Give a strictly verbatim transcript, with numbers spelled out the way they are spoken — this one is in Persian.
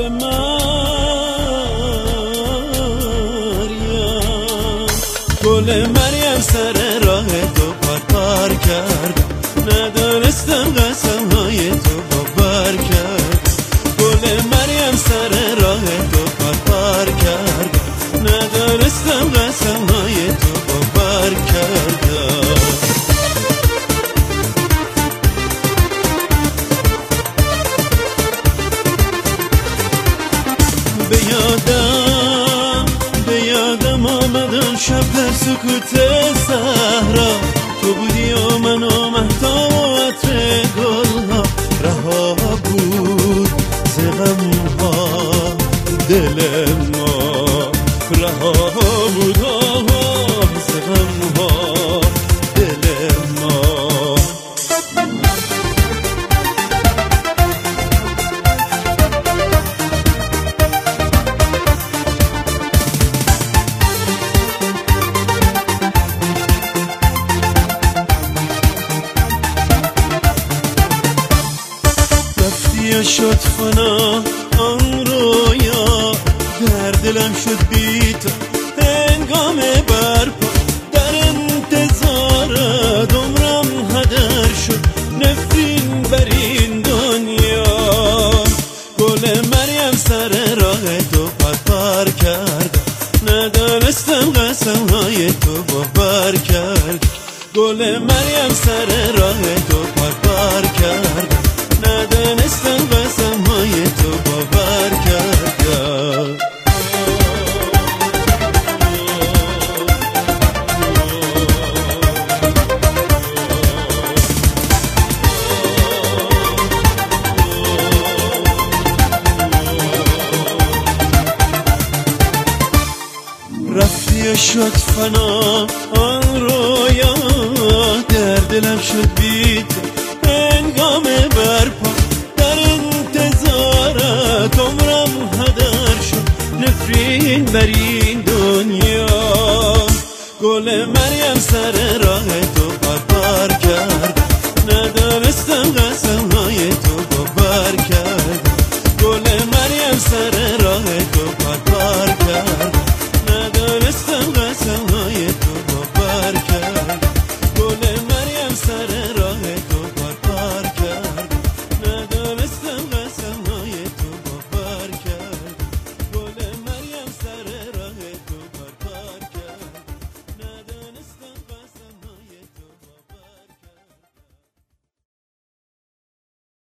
مریم گل مریم سر راه تو پر پر کرد، ندانستم قسم های تو باور کرد. گل مریم سر راه تو پر پر کرد، ندانستم قسم های تو باور کرد. به یادم به یادم آمدن شب در سکوت صحرا، تو بودی و من و مهتاب و عطر گلها، رها بود ز غمها دل ما، رها بود ز غمها دل ما. رفتی شد فنا آن رویا، در دلم شد بی تو هنگام برپا، در انتظارت عمرم هدر شد نفرین بر این دنیا. گل مریم سر راه تو پر پر کرد، ندانستم قسم های تو باور کرد. گل مریم سر راه تو پر پر کرد، ندانستم قسم های تو باور کرد. رفتی شد فنا آن رویا، در دلم شد بی تو هنگام برپا، در انتظارت عمرم هدر شد نفرین بر این دنیا. گل مریم سر راه تو پر پر کرد، ندانستم قسم های تو باور کرد. گل مریم سر راه تو پر پر کرد،